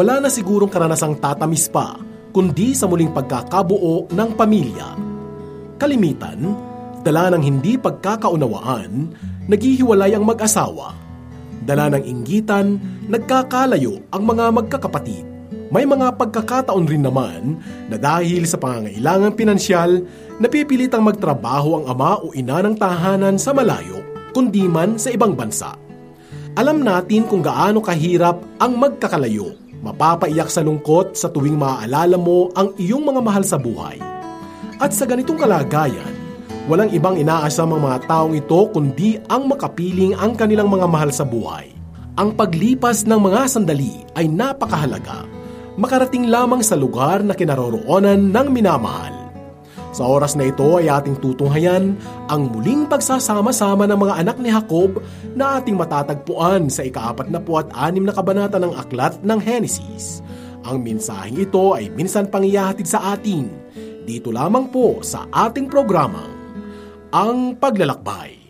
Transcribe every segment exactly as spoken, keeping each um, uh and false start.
wala na sigurong karanasang tatamis pa, kundi sa muling pagkakabuo ng pamilya. Kalimitan, dala ng hindi pagkakaunawaan, naghihiwalay ang mag-asawa. Dala ng inggitan, nagkakalayo ang mga magkakapatid. May mga pagkakataon rin naman na dahil sa pangangailangang pinansyal, napipilitang magtrabaho ang ama o ina ng tahanan sa malayo, kundi man sa ibang bansa. Alam natin kung gaano kahirap ang magkakalayo. Mapapaiyak sa lungkot sa tuwing maaalala mo ang iyong mga mahal sa buhay. At sa ganitong kalagayan, walang ibang inaasam ang mga taong ito kundi ang makapiling ang kanilang mga mahal sa buhay. Ang paglipas ng mga sandali ay napakahalaga. Makarating lamang sa lugar na kinaroroonan ng minamahal. Sa oras na ito ay ating tutunghayan ang muling pagsasama-sama ng mga anak ni Jacob na ating matatagpuan sa ika-apat na po at anim na kabanata ng aklat ng Henesis. Ang mensaheng ito ay minsan pang ihahatid sa atin dito lamang po sa ating programang Ang Paglalakbay.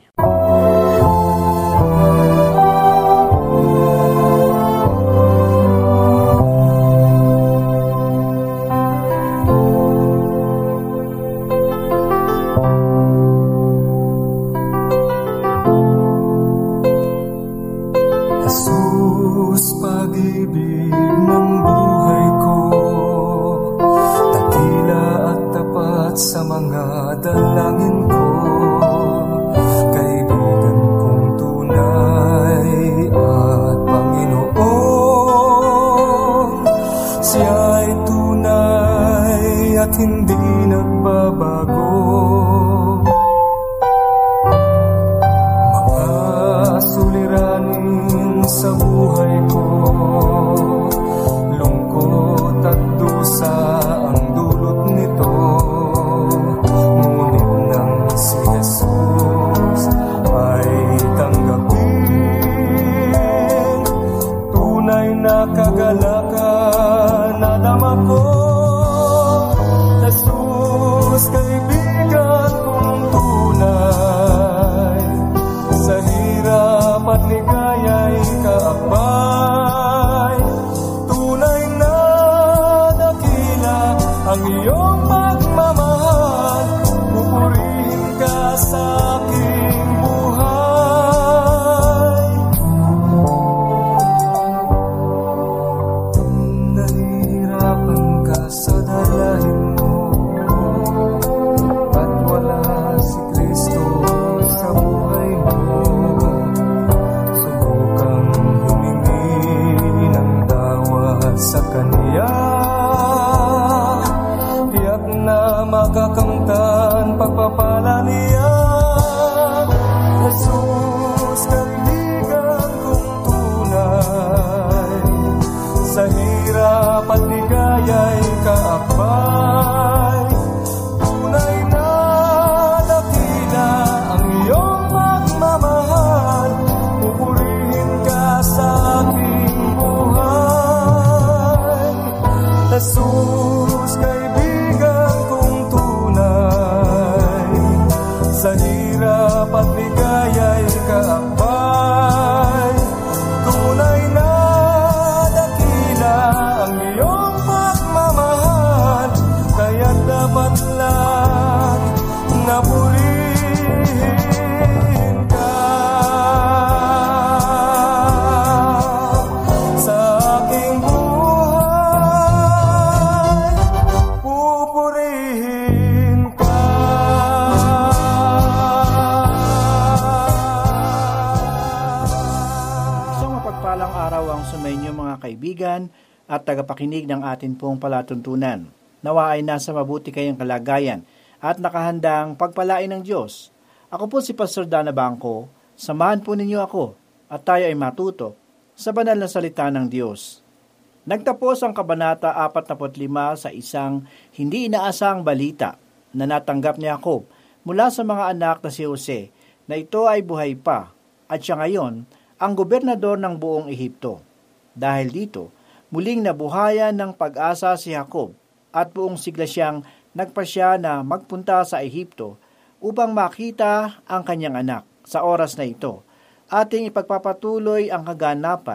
At tagapakinig ng atin pong palatuntunan. Nawa ay nasa mabuti kayong kalagayan at nakahandang pagpalain ng Diyos. Ako po si Pastor Dana Bangko. Samahan po ninyo ako at tayo ay matuto sa banal na salita ng Diyos. Nagtapos ang kabanata apat na lima sa isang hindi inaasang balita na natanggap ni Jacob mula sa mga anak na si Jose na ito ay buhay pa at siya ngayon ang gobernador ng buong Ehipto. Dahil dito, muling nabuhayan ng pag-asa si Jacob at buong sigla siyang nagpasya na magpunta sa Ehipto upang makita ang kanyang anak. Sa oras na ito, ating ipagpapatuloy ang kaganapan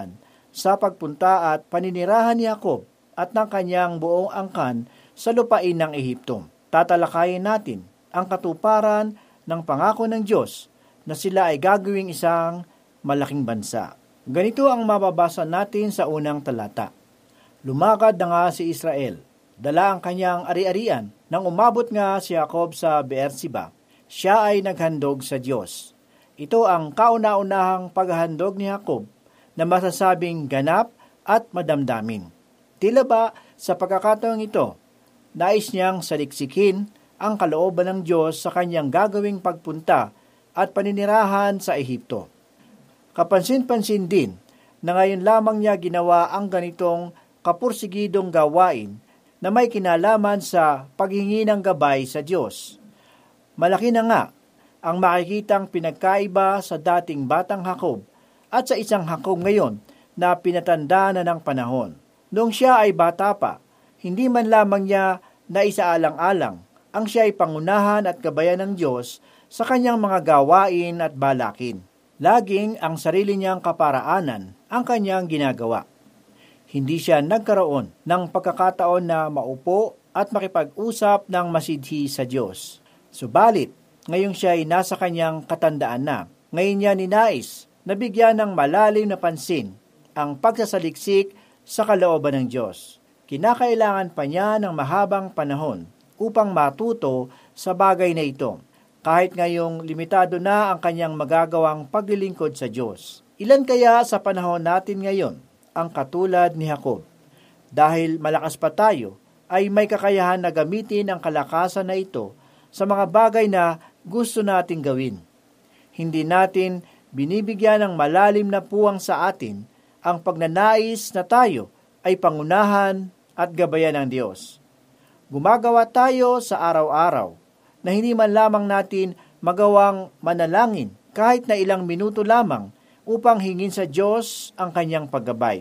sa pagpunta at paninirahan ni Jacob at ng kanyang buong angkan sa lupain ng Ehipto. Tatalakayin natin ang katuparan ng pangako ng Diyos na sila ay gagawing isang malaking bansa. Ganito ang mababasa natin sa unang talata. Lumakad na nga si Israel, dala ang kanyang ari-arian, nang umabot nga si Jacob sa Beersheba. Siya ay naghandog sa Diyos. Ito ang kauna-unahang paghahandog ni Jacob na masasabing ganap at madamdamin. Tila ba sa pagkakataong ito, nais niyang saliksikin ang kalooban ng Diyos sa kanyang gagawing pagpunta at paninirahan sa Ehipto. Kapansin-pansin din na ngayon lamang niya ginawa ang ganitong kapursigidong gawain na may kinalaman sa paghingi ng gabay sa Diyos. Malaki na nga ang makikitang pinagkaiba sa dating batang Jacob at sa isang Jacob ngayon na pinatanda na ng panahon. Noong siya ay bata pa, hindi man lamang niya na isaalang-alang ang siya ay pangunahan at gabayan ng Diyos sa kanyang mga gawain at balakin. Laging ang sarili niyang kaparaanan ang kanyang ginagawa. Hindi siya nagkaroon ng pagkakataon na maupo at makipag-usap ng masidhi sa Diyos. Subalit, ngayong siya ay nasa kanyang katandaan na, ngayon niya ninais na bigyan ng malalim na pansin ang pagsasaliksik sa kalooban ng Diyos. Kinakailangan pa niya ng mahabang panahon upang matuto sa bagay na ito, kahit ngayong limitado na ang kanyang magagawang paglilingkod sa Diyos. Ilan kaya sa panahon natin ngayon ang katulad ni Jacob? Dahil malakas pa tayo, ay may kakayahan na gamitin ang kalakasan na ito sa mga bagay na gusto nating gawin. Hindi natin binibigyan ng malalim na puwang sa atin ang pagnanais na tayo ay pangunahan at gabayan ng Diyos. Gumagawa tayo sa araw-araw na hindi man lamang natin magawang manalangin kahit na ilang minuto lamang upang hingin sa Diyos ang kanyang paggabay.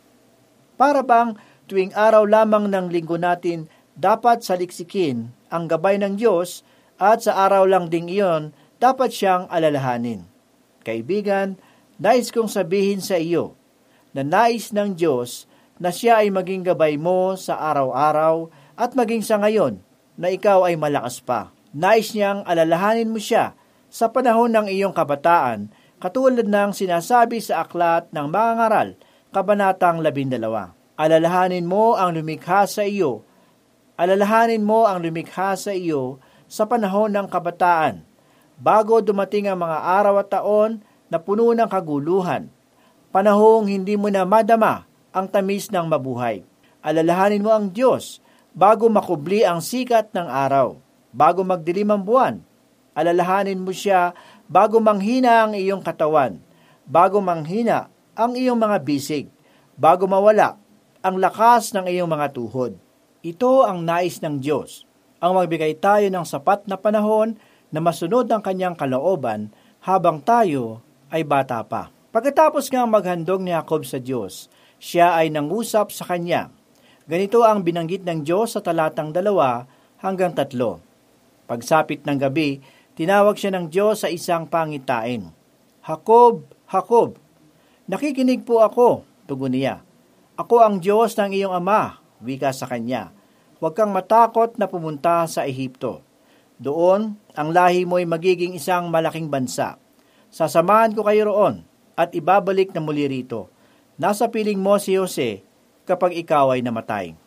Para bang tuwing araw lamang ng linggo natin dapat saliksikin ang gabay ng Diyos at sa araw lang ding iyon dapat siyang alalahanin. Kaibigan, nais kong sabihin sa iyo na nais ng Diyos na siya ay maging gabay mo sa araw-araw at maging sa ngayon na ikaw ay malakas pa. Nais niyang alalahanin mo siya sa panahon ng iyong kabataan, katulad ng sinasabi sa aklat ng mga ngaral, kabanatang labindalawa. Alalahanin mo ang lumikha sa iyo. Alalahanin mo ang lumikha sa iyo sa panahon ng kabataan, bago dumating ang mga araw at taon na puno ng kaguluhan, panahong hindi mo na madama ang tamis ng mabuhay. Alalahanin mo ang Diyos bago makubli ang sikat ng araw, bago magdilim ang buwan. Alalahanin mo siya bago manghina ang iyong katawan, bago manghina ang iyong mga bisig, bago mawala ang lakas ng iyong mga tuhod. Ito ang nais ng Diyos, ang magbigay tayo ng sapat na panahon na masunod ang kanyang kalooban habang tayo ay bata pa. Pagkatapos nga maghandog ni Jacob sa Diyos, siya ay nangusap sa kanya. Ganito ang binanggit ng Diyos sa talatang dalawa hanggang tatlo. Pagsapit ng gabi, tinawag siya ng Diyos sa isang pangitain. Jacob, Jacob, nakikinig po ako, tugon niya. Ako ang Diyos ng iyong ama, wika sa kanya. Huwag kang matakot na pumunta sa Ehipto. Doon, ang lahi mo'y magiging isang malaking bansa. Sasamahan ko kayo roon at ibabalik na muli rito. Nasa piling mo si Jose kapag ikaw ay namatay.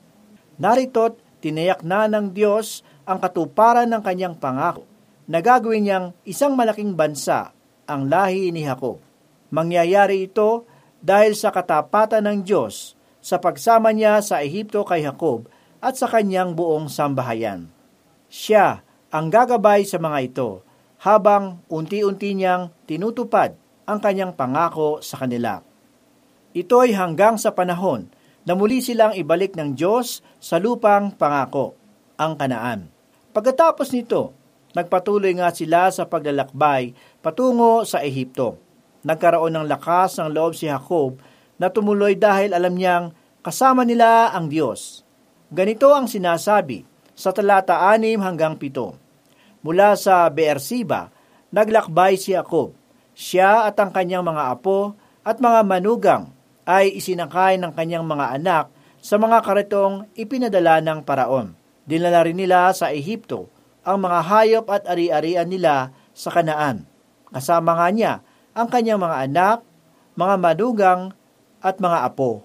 Narito't tinayak na ng Diyos ang katuparan ng kanyang pangako na gagawin niyang isang malaking bansa ang lahi ni Jacob. Mangyayari ito dahil sa katapatan ng Diyos sa pagsama niya sa Ehipto kay Jacob at sa kanyang buong sambahayan. Siya ang gagabay sa mga ito habang unti-unti niyang tinutupad ang kanyang pangako sa kanila. Ito ay hanggang sa panahon na muli silang ibalik ng Diyos sa lupang pangako, ang Kanaan. Pagkatapos nito, nagpatuloy nga sila sa paglalakbay patungo sa Ehipto. Nagkaroon ng lakas ng loob si Jacob na tumuloy dahil alam niyang kasama nila ang Diyos. Ganito ang sinasabi sa talata anim hanggang pito. Mula sa Beersheba, naglakbay si Jacob, siya at ang kanyang mga apo at mga manugang ay isinakay ng kanyang mga anak sa mga karitong ipinadala ng paraon. Dinala rin nila sa Ehipto ang mga hayop at ari-arian nila sa Kanaan. Kasama nga niya ang kanyang mga anak, mga manugang at mga apo.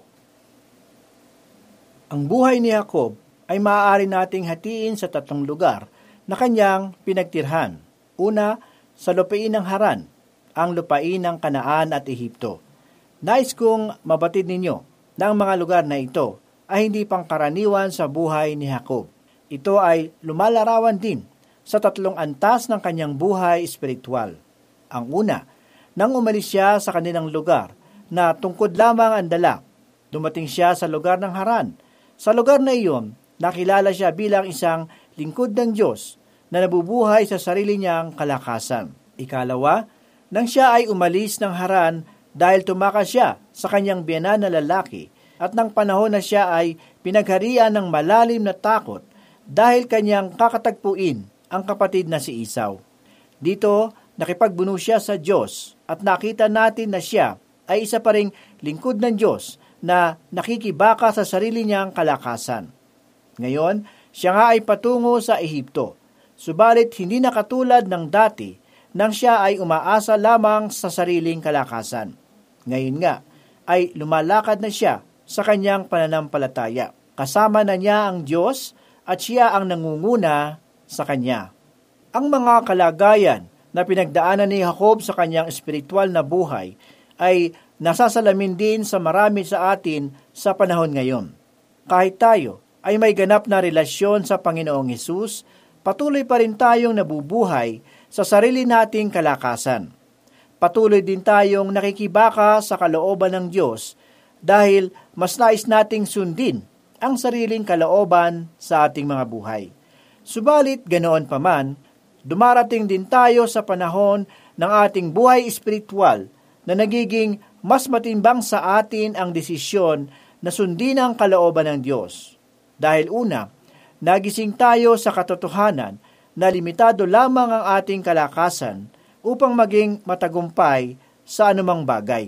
Ang buhay ni Jacob ay maaari nating hatiin sa tatlong lugar na kanyang pinagtirhan. Una, sa lupain ng Haran, ang lupain ng Kanaan at Ehipto. Nais kong mabatid ninyo na ang mga lugar na ito ay hindi pangkaraniwan sa buhay ni Jacob. Ito ay lumalarawan din sa tatlong antas ng kanyang buhay espiritual. Ang una, nang umalis siya sa kanilang lugar na tungkod lamang ang dala, dumating siya sa lugar ng Haran. Sa lugar na iyon, nakilala siya bilang isang lingkod ng Diyos na nabubuhay sa sarili niyang kalakasan. Ikalawa, nang siya ay umalis ng Haran dahil tumakas siya sa kanyang biyenan na lalaki at nang panahon na siya ay pinagharian ng malalim na takot dahil kanyang kakatagpuin ang kapatid na si Esau. Dito, nakipagbuno siya sa Diyos at nakita natin na siya ay isa pa ring lingkod ng Diyos na nakikibaka sa sarili niyang kalakasan. Ngayon, siya nga ay patungo sa Ehipto. Subalit hindi na katulad ng dati nang siya ay umaasa lamang sa sariling kalakasan. Ngayon nga ay lumalakad na siya sa kanyang pananampalataya. Kasama na niya ang Diyos at siya ang nangunguna sa kanya. Ang mga kalagayan na pinagdaanan ni Jacob sa kanyang espiritual na buhay ay nasasalamin din sa marami sa atin sa panahon ngayon. Kahit tayo ay may ganap na relasyon sa Panginoong Hesus, patuloy pa rin tayong nabubuhay sa sarili nating kalakasan. Patuloy din tayong nakikibaka sa kalooban ng Diyos dahil mas nais nating sundin ang sariling kalooban sa ating mga buhay. Subalit ganoon pa man, dumarating din tayo sa panahon ng ating buhay espiritual na nagiging mas matimbang sa atin ang desisyon na sundin ang kalooban ng Diyos. Dahil una, nagising tayo sa katotohanan na limitado lamang ang ating kalakasan upang maging matagumpay sa anumang bagay.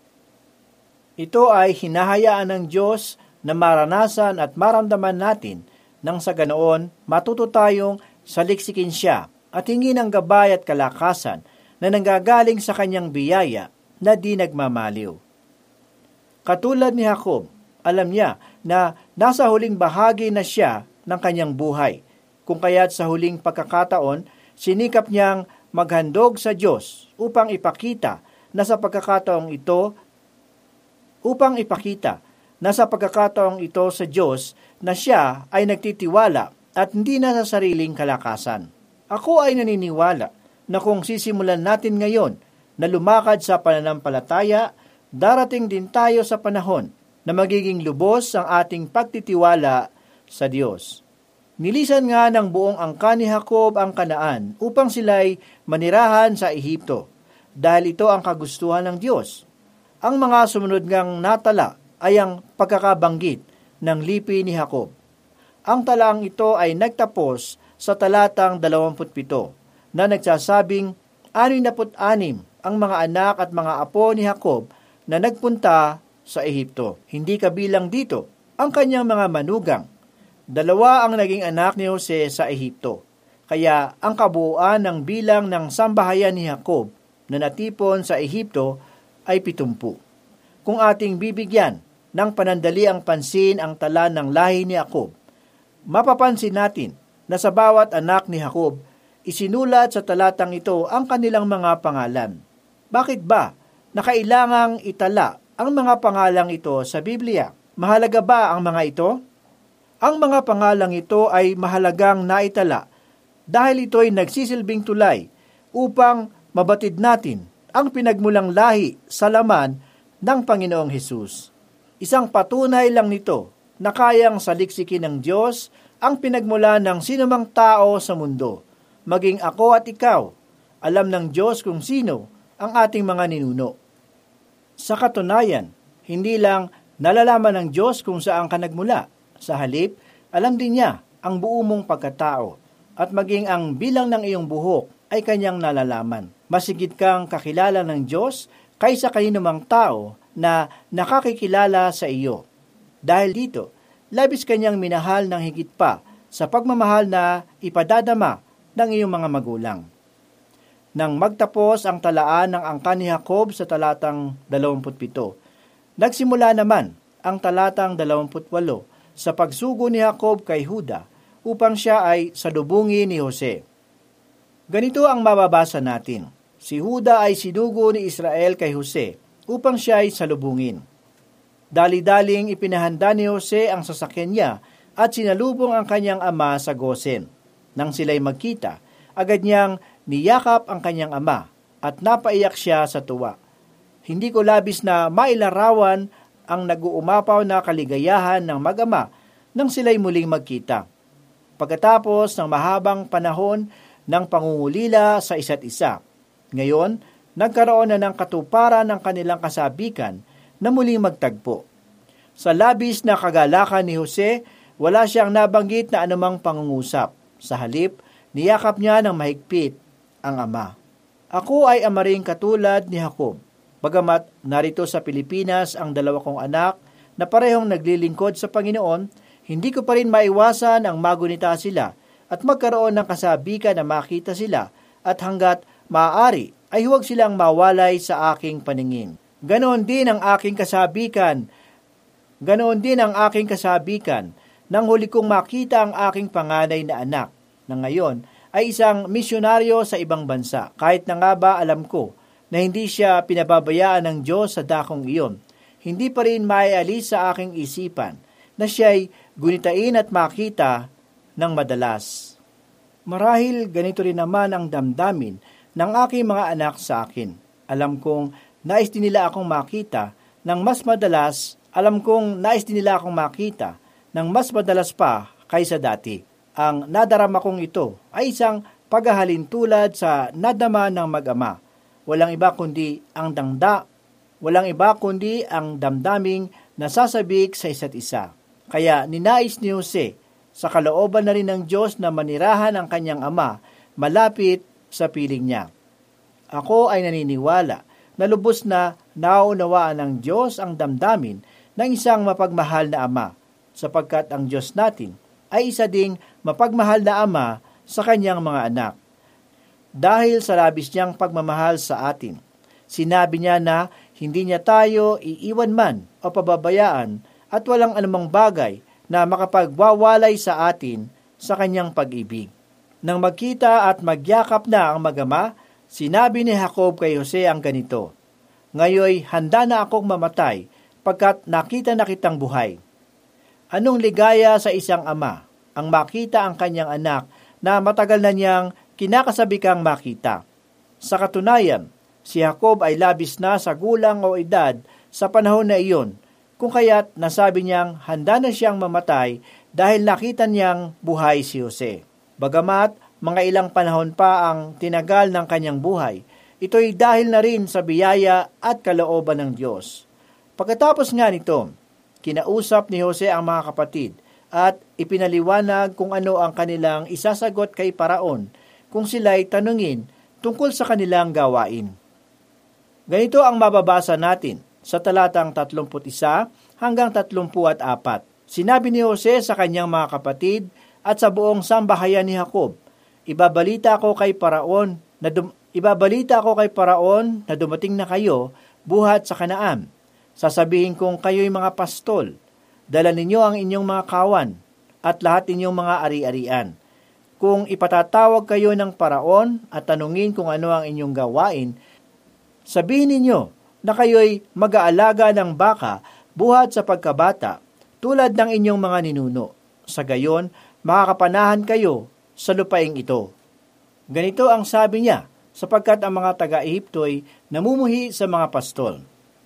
Ito ay hinahayaan ng Diyos na maranasan at maramdaman natin nang sa ganoon matuto tayong saliksikin siya at hingin ang gabay at kalakasan na nanggagaling sa kanyang biyaya na di nagmamaliw. Katulad ni Jacob, alam niya na nasa huling bahagi na siya ng kanyang buhay, kung kaya't sa huling pagkakataon, sinikap niyang maghandog sa Diyos upang ipakita na sa pagkakataong ito, upang ipakita na sa pagkakataong ito sa Diyos na siya ay nagtitiwala at hindi na sa sariling kalakasan. Ako ay naniniwala na kung sisimulan natin ngayon na lumakad sa pananampalataya, darating din tayo sa panahon na magiging lubos ang ating pagtitiwala sa Diyos. Nilisan nga ng buong angkan ni Jacob ang Kanaan upang sila'y manirahan sa Ehipto, dahil ito ang kagustuhan ng Diyos. Ang mga sumunod ngang natala ay ang pagkakabanggit ng lipi ni Jacob. Ang talaang ito ay nagtapos sa talatang dalawampu't pito na nagsasabing anim na put anim ang mga anak at mga apo ni Jacob na nagpunta sa Ehipto. Hindi kabilang dito ang kanyang mga manugang. Dalawa ang naging anak ni Jose sa Ehipto. Kaya ang kabuuan ng bilang ng sambahayan ni Jacob na natipon sa Ehipto ay pitumpu. Kung ating bibigyan ng panandali ang pansin ang tala ng lahi ni Jacob, mapapansin natin na sa bawat anak ni Jacob, isinulat sa talatang ito ang kanilang mga pangalan. Bakit ba na kailangang itala ang mga pangalang ito sa Biblia? Mahalaga ba ang mga ito? Ang mga pangalang ito ay mahalagang naitala dahil ito'y nagsisilbing tulay upang mabatid natin ang pinagmulang lahi sa laman ng Panginoong Hesus. Isang patunay lang nito na kayang saliksikin ng Diyos ang pinagmula ng sinumang tao sa mundo. Maging ako at ikaw, alam ng Diyos kung sino ang ating mga ninuno. Sa katunayan, hindi lang nalalaman ng Diyos kung saan ka nagmula. Sa halip, alam din niya ang buo mong pagkatao at maging ang bilang ng iyong buhok ay kanyang nalalaman. Masigit kang kakilala ng Diyos kaysa kaninumang tao na nakakikilala sa iyo. Dahil dito, labis kanyang minahal ng higit pa sa pagmamahal na ipadadama ng iyong mga magulang. Nang magtapos ang talaan ng angkan ni Jacob sa talatang dalawampu't pito, nagsimula naman ang talatang dalawampu't walo sa pagsugo ni Jacob kay Juda upang siya ay salubungin ni Jose. Ganito ang mababasa natin. Si Juda ay sinugo ni Israel kay Jose upang siya ay salubungin. Dali-daling ipinahanda ni Jose ang sasakyan niya at sinalubong ang kanyang ama sa Gosen. Nang sila'y magkita, agad niyang niyakap ang kanyang ama at napaiyak siya sa tuwa. Hindi ko labis na mailarawan ang nag-uumapaw na kaligayahan ng mag-ama nang sila'y muling magkita. Pagkatapos ng mahabang panahon ng pangungulila sa isa't isa, ngayon, nagkaroon na ng katuparan ng kanilang kasabikan na muling magtagpo. Sa labis na kagalakan ni Jose, wala siyang nabanggit na anumang pangungusap. Sa halip, niyakap niya ng mahigpit ang ama. Ako ay ama ring katulad ni Jacob. Bagamat narito sa Pilipinas ang dalawa kong anak na parehong naglilingkod sa Panginoon, hindi ko pa rin maiwasan ang magunita sila at magkaroon ng kasabikan na makita sila at hanggat maaari ay huwag silang mawalay sa aking paningin. Ganoon din ang aking kasabikan. Ganoon din ang aking kasabikan nang huli kong makita ang aking panganay na anak na ngayon ay isang misyonaryo sa ibang bansa. Kahit na nga ba alam ko na hindi siya pinababayaan ng Diyos sa dakong iyon, hindi pa rin maialis sa aking isipan na siya'y gunitain at makita ng madalas. Marahil ganito rin naman ang damdamin ng aking mga anak sa akin. Alam kong nais din nila akong makita ng mas madalas, alam kong nais din nila akong makita ng mas madalas pa kaysa dati. Ang nadarama kong ito ay isang paghahalintulad sa nadama ng mag-ama. Walang iba kundi ang dangda, walang iba kundi ang damdaming nasasabik sa isa't isa. Kaya ninais ni Jose sa kalooban na rin ng Diyos na manirahan ang kanyang ama malapit sa piling niya. Ako ay naniniwala na lubos na naunawaan ng Diyos ang damdamin ng isang mapagmahal na ama, sapagkat ang Diyos natin ay isa ding mapagmahal na ama sa kanyang mga anak. Dahil sa labis niyang pagmamahal sa atin, sinabi niya na hindi niya tayo iiwan man o pababayaan at walang anumang bagay na makapagwawalay sa atin sa kanyang pag-ibig. Nang magkita at magyakap na ang mag-ama, sinabi ni Jacob kay Jose ang ganito, "Ngayoy handa na akong mamatay pagkat nakita na kitang buhay." Anong ligaya sa isang ama ang makita ang kanyang anak na matagal na niyang kinakasabikang makita. Sa katunayan, si Jacob ay labis na sa gulang o edad sa panahon na iyon, kung kaya't nasabi niyang handa na siyang mamatay dahil nakita niyang buhay si Jose. Bagamat mga ilang panahon pa ang tinagal ng kanyang buhay, ito'y dahil na rin sa biyaya at kalooban ng Diyos. Pagkatapos nga nito, kinausap ni Jose ang mga kapatid at ipinaliwanag kung ano ang kanilang isasagot kay Paraon kung sila'y tanungin tungkol sa kanilang gawain. Ganito ang mababasa natin sa talatang tatlumpu't isa hanggang tatlumpu't apat. Sinabi ni Jose sa kanyang mga kapatid at sa buong sambahayan ni Jacob, Ibabalita ko kay Paraon na dum- ibabalita ko kay Paraon na dumating na kayo buhat sa Kanaan. Sasabihin kong kayo'y mga pastol. Dala ninyo ang inyong mga kawan at lahat inyong mga ari-arian. Kung ipatatawag kayo ng Paraon at tanungin kung ano ang inyong gawain, sabihin ninyo na kayo'y mag-aalaga ng baka buhat sa pagkabata tulad ng inyong mga ninuno. Sa gayon, makakapanahan kayo sa lupaing ito. Ganito ang sabi niya, sapagkat ang mga taga-Ehipto'y namumuhi sa mga pastol.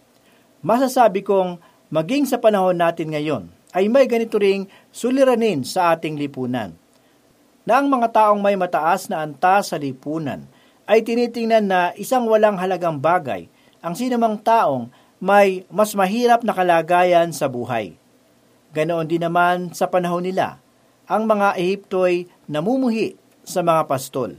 Masasabi kong maging sa panahon natin ngayon ay may ganito ring suliranin sa ating lipunan, na ang mga taong may mataas na antas sa lipunan ay tinitingnan na isang walang halagang bagay ang sinumang taong may mas mahirap na kalagayan sa buhay. Ganoon din naman sa panahon nila, ang mga Ehipto'y namumuhi sa mga pastol.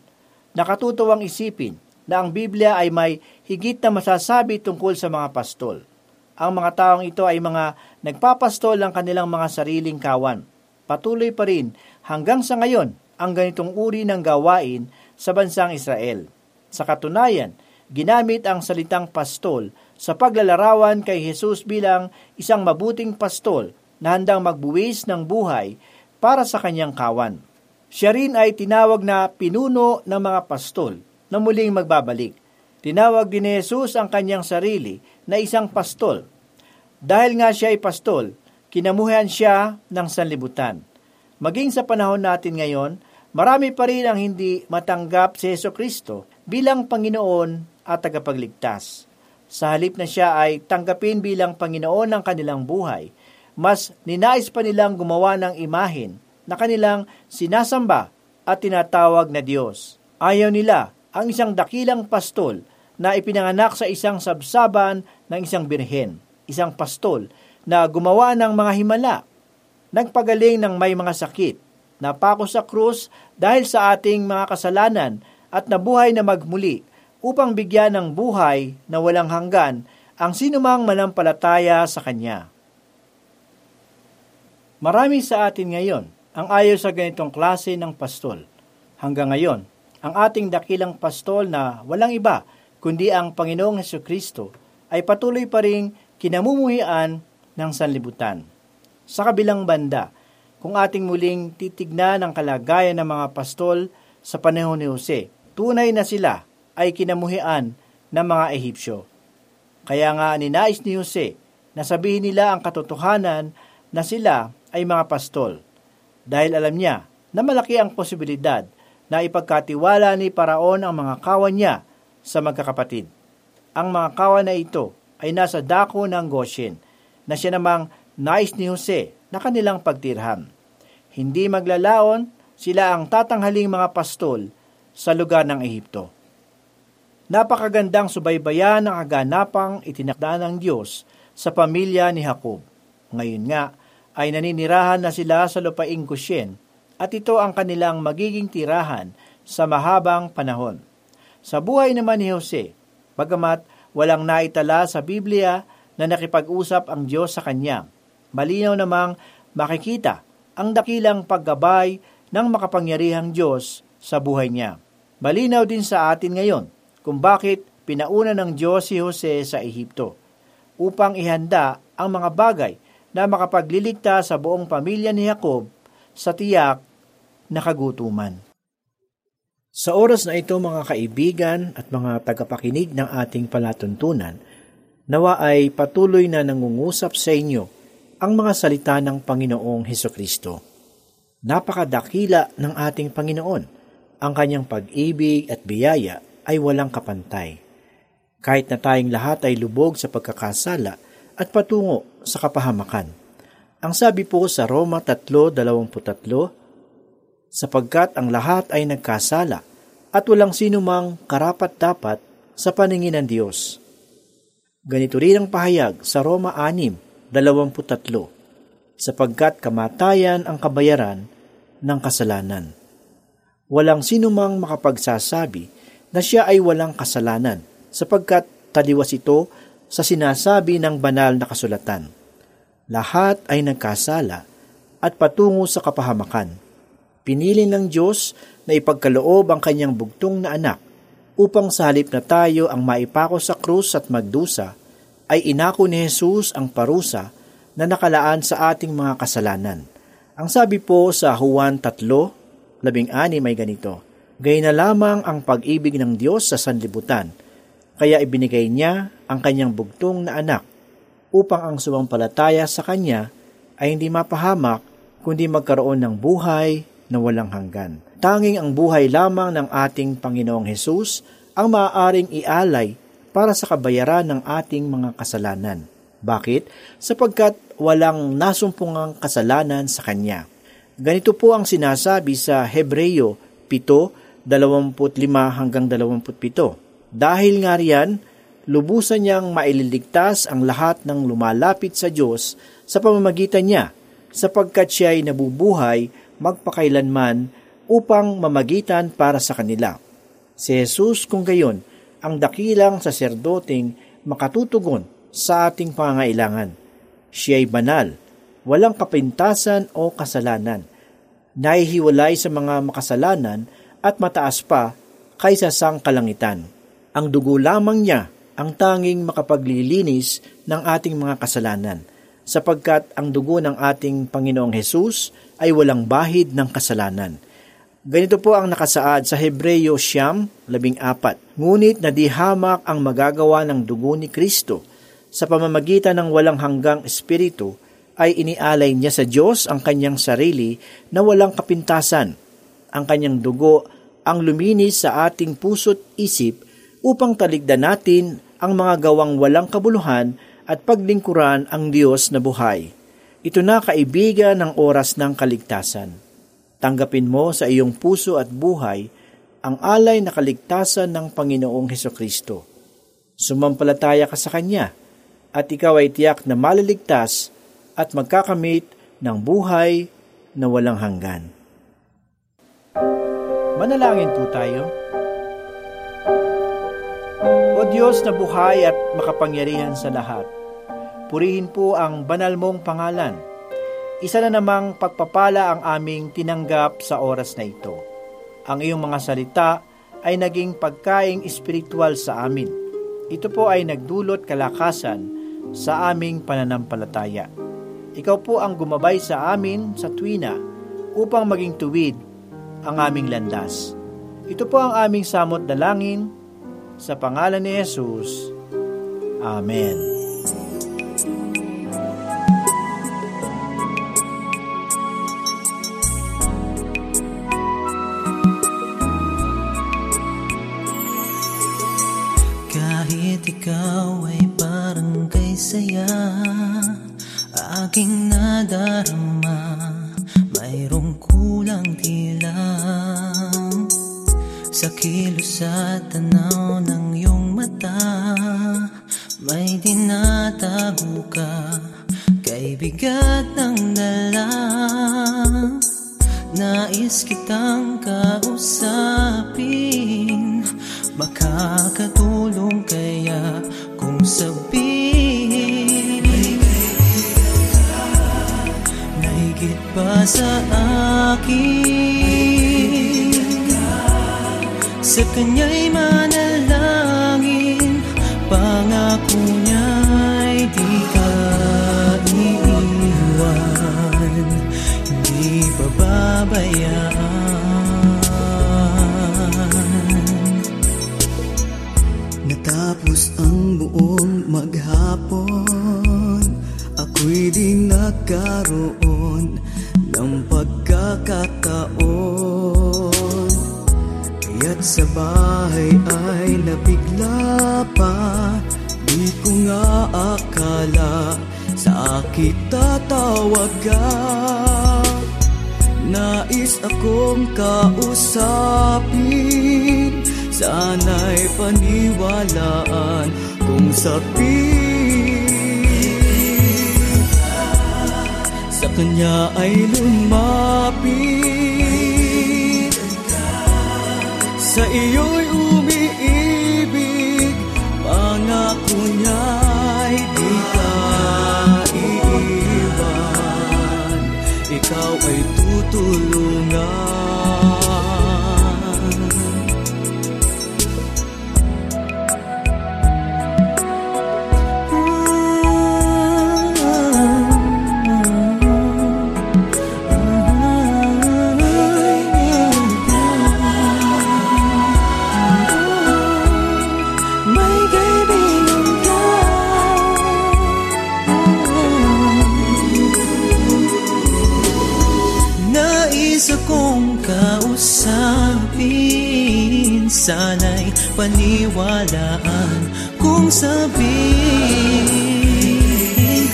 Nakatutuwang isipin na ang Biblia ay may higit na masasabi tungkol sa mga pastol. ang mga taong ito ay mga nagpapastol ng kanilang mga sariling kawan. Patuloy pa rin hanggang sa ngayon ang ganitong uri ng gawain sa bansang Israel. Sa katunayan, ginamit ang salitang pastol sa paglalarawan kay Jesus bilang isang mabuting pastol na handang magbuwis ng buhay para sa kanyang kawan. Siya rin ay tinawag na pinuno ng mga pastol na muling magbabalik. Tinawag din ni Jesus ang kanyang sarili na isang pastol. Dahil nga siya ay pastol, kinamuhian siya ng sanlibutan. Maging sa panahon natin ngayon, marami pa rin ang hindi matanggap si Jesucristo bilang Panginoon at tagapagligtas. Sa halip na siya ay tanggapin bilang Panginoon ng kanilang buhay, mas ninais pa nilang gumawa ng imahen na kanilang sinasamba at tinatawag na Diyos. Ayaw nila ang isang dakilang pastol na ipinanganak sa isang sabsaban ng isang birhen, isang pastol na gumawa ng mga himala, nagpagaling ng may mga sakit, napako sa krus dahil sa ating mga kasalanan at nabuhay na magmuli upang bigyan ng buhay na walang hanggan ang sinumang manampalataya sa Kanya. Marami sa atin ngayon ang ayaw sa ganitong klase ng pastol. Hanggang ngayon, ang ating dakilang pastol na walang iba kundi ang Panginoong Hesukristo ay patuloy pa ring kinamumuhian ng sanlibutan. Sa kabilang banda, kung ating muling titignan ang kalagayan ng mga pastol sa panahon ni Jose, tunay na sila ay kinamuhian ng mga Ehipsyo. Kaya nga ninais ni Jose na sabihin nila ang katotohanan na sila ay mga pastol, dahil alam niya na malaki ang posibilidad na ipagkatiwala ni Paraon ang mga kawan niya sa magkakapatid. Ang mga kawan na ito ay nasa dako ng Goshen, na siya namang nais ni Jose na kanilang pagtirhan. Hindi maglalaon, sila ang tatanghaling mga pastol sa lugar ng Ehipto. Napakagandang subaybayan ang kaganapang itinakda ng Diyos sa pamilya ni Jacob. Ngayon nga ay naninirahan na sila sa lupaing Goshen, at ito ang kanilang magiging tirahan sa mahabang panahon. Sa buhay naman ni Jose, bagamat walang naitala sa Biblia na nakipag-usap ang Diyos sa kanya, malinaw namang makikita ang dakilang paggabay ng makapangyarihang Diyos sa buhay niya. Malinaw din sa atin ngayon kung bakit pinauna ng Diyos si Jose sa Ehipto, upang ihanda ang mga bagay na makapagliligtas sa buong pamilya ni Jacob sa tiyak na kagutuman. Sa oras na ito, mga kaibigan at mga tagapakinig ng ating palatuntunan, nawa ay patuloy na nangungusap sa inyo ang mga salita ng Panginoong Hesukristo. Napakadakila ng ating Panginoon. Ang kanyang pag-ibig at biyaya ay walang kapantay. Kahit na tayong lahat ay lubog sa pagkakasala at patungo sa kapahamakan. Ang sabi po sa Roma three twenty-three, sapagkat ang lahat ay nagkasala at walang sino mang karapat-dapat sa paningin ng Diyos. Ganito rin ang pahayag sa Roma six twenty-three, sapagkat kamatayan ang kabayaran ng kasalanan. Walang sino mang makapagsasabi na siya ay walang kasalanan, sapagkat taliwas ito sa sinasabi ng banal na kasulatan. Lahat ay nagkasala at patungo sa kapahamakan. Pinili ng Diyos na ipagkaloob ang kanyang bugtong na anak upang sa halip na tayo ang maipako sa krus at magdusa, ay inako ni Jesus ang parusa na nakalaan sa ating mga kasalanan. Ang sabi po sa Juan three sixteen may ganito, "Gayon na lamang ang pag-ibig ng Diyos sa sanlibutan, kaya ibinigay niya ang kanyang bugtong na anak upang ang sumampalataya sa kanya ay hindi mapahamak kundi magkaroon ng buhay na walang hanggan." Tanging ang buhay lamang ng ating Panginoong Hesus ang maaaring ialay para sa kabayaran ng ating mga kasalanan. Bakit? Sapagkat walang nasumpungang kasalanan sa Kanya. Ganito po ang sinasabi sa Hebreo seven twenty-five hanggang twenty-seven. Dahil nga riyan, lubusan niyang maililigtas ang lahat ng lumalapit sa Diyos sa pamamagitan niya, sapagkat siya ay nabubuhay magpakailanman upang mamagitan para sa kanila. Si Jesus kung gayon, ang dakilang saserdoteng makatutugon sa ating pangangailangan. Siya ay banal, walang kapintasan o kasalanan, nahihiwalay sa mga makasalanan at mataas pa kaysa sang kalangitan. Ang dugo lamang niya ang tanging makapaglilinis ng ating mga kasalanan, sapagkat ang dugo ng ating Panginoong Hesus ay walang bahid ng kasalanan. Ganito po ang nakasaad sa Hebreo siyam, labing apat. Ngunit nadihamak ang magagawa ng dugo ni Kristo. Sa pamamagitan ng walang hanggang espiritu, ay inialay niya sa Diyos ang kanyang sarili na walang kapintasan. Ang kanyang dugo ang luminis sa ating puso't isip upang taligdan natin ang mga gawang walang kabuluhan at paglingkuran ang Diyos na buhay. Ito na kaibigan ng oras ng kaligtasan. Tanggapin mo sa iyong puso at buhay ang alay na kaligtasan ng Panginoong Hesukristo. Sumampalataya ka sa Kanya at ikaw ay tiyak na maliligtas at magkakamit ng buhay na walang hanggan. Manalangin po tayo. O Diyos na buhay at makapangyarihan sa lahat, purihin po ang banal mong pangalan. Isa na namang pagpapala ang aming tinanggap sa oras na ito. Ang iyong mga salita ay naging pagkaing espiritual sa amin. Ito po ay nagdulot kalakasan sa aming pananampalataya. Ikaw po ang gumabay sa amin sa tuwina upang maging tuwid ang aming landas. Ito po ang aming samot dalangin sa pangalan ni Jesus. Amen. Kahit ikaw ay parang kay saya, aking nadarama, mayroong kulang tila. Sa kilos at tanaw ng iyong mata, may dinatago ka, kay bigat ng dala. Nais kitang kausapin, makakatulong kaya kung sabihin na higit pa sa akin. Sa Kanya'y manalangin, pangako Niya'y di ka iiwan, hindi pababayaan. Natapos ang buong maghapon, ako'y di nagkaroon ng pagkakataon. Kaya't sa bahay ay nabigla pa, di ko nga akala sa akin tatawag ka. Nais akong kausapin, sana'y paniwalaan kung sabihin sa Kanya ay lumapit. Sa iyo'y umiibig, pangako Niya'y di ka iiwan, ikaw ay tutulungan. Kausapin, sana'y paniwalaan kung sabihin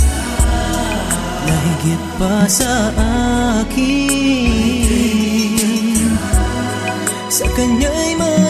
na higit pa sa akin. Sa Kanya'y